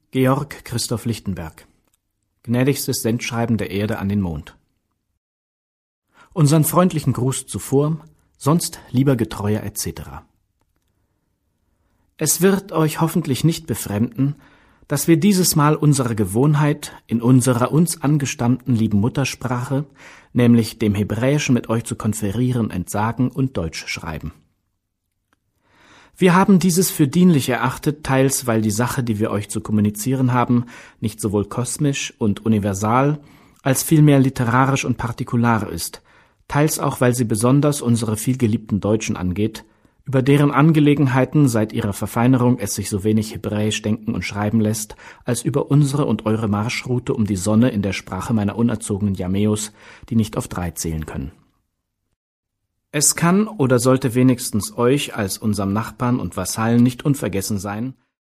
Georg Christoph Lichtenberg. Gnädigstes Sendschreiben der Erde an den Mond. Unseren freundlichen Gruß zuvor, sonst lieber Getreuer etc. Es wird euch hoffentlich nicht befremden, dass wir dieses Mal unserer Gewohnheit in unserer uns angestammten lieben Muttersprache, nämlich dem Hebräischen, mit euch zu konferieren, entsagen und Deutsch schreiben. Wir haben dieses für dienlich erachtet, teils weil die Sache, die wir euch zu kommunizieren haben, nicht sowohl kosmisch und universal, als vielmehr literarisch und partikular ist, teils auch weil sie besonders unsere vielgeliebten Deutschen angeht, über deren Angelegenheiten seit ihrer Verfeinerung es sich so wenig hebräisch denken und schreiben lässt, als über unsere und eure Marschroute um die Sonne in der Sprache meiner unerzogenen Jamäus, die nicht auf 3 zählen können. Es kann oder sollte wenigstens euch als unserem Nachbarn und Vasallen nicht unvergessen sein,